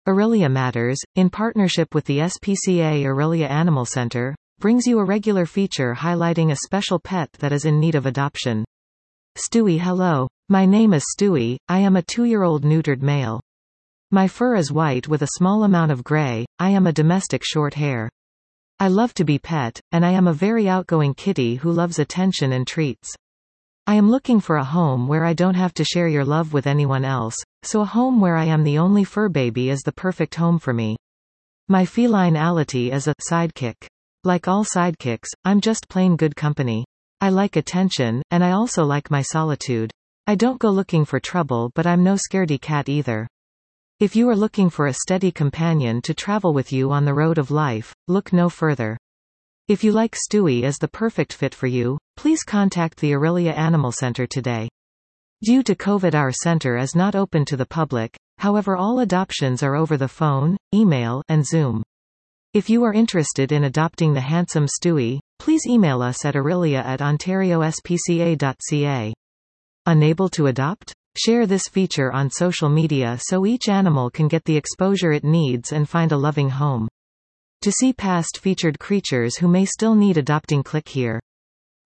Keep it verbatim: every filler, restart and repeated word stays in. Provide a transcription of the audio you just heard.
Aurelia Matters, in partnership with the S P C A Aurelia Animal Center, brings you a regular feature highlighting a special pet that is in need of adoption. Stewie. Hello. My name is Stewie, I am a two-year-old neutered male. My fur is white with a small amount of gray, I am a domestic short hair. I love to be pet, and I am a very outgoing kitty who loves attention and treats. I am looking for a home where I don't have to share your love with anyone else, so a home where I am the only fur baby is the perfect home for me. My felinality is a sidekick. Like all sidekicks, I'm just plain good company. I like attention, and I also like my solitude. I don't go looking for trouble, but I'm no scaredy cat either. If you are looking for a steady companion to travel with you on the road of life, look no further. If you like Stewie as the perfect fit for you, please contact the Aurelia Animal Center today. Due to COVID, our center is not open to the public, however all adoptions are over the phone, email, and Zoom. If you are interested in adopting the handsome Stewie, please email us at aurelia at ontario s p c a dot c a. Unable to adopt? Share this feature on social media so each animal can get the exposure it needs and find a loving home. To see past featured creatures who may still need adopting, click here.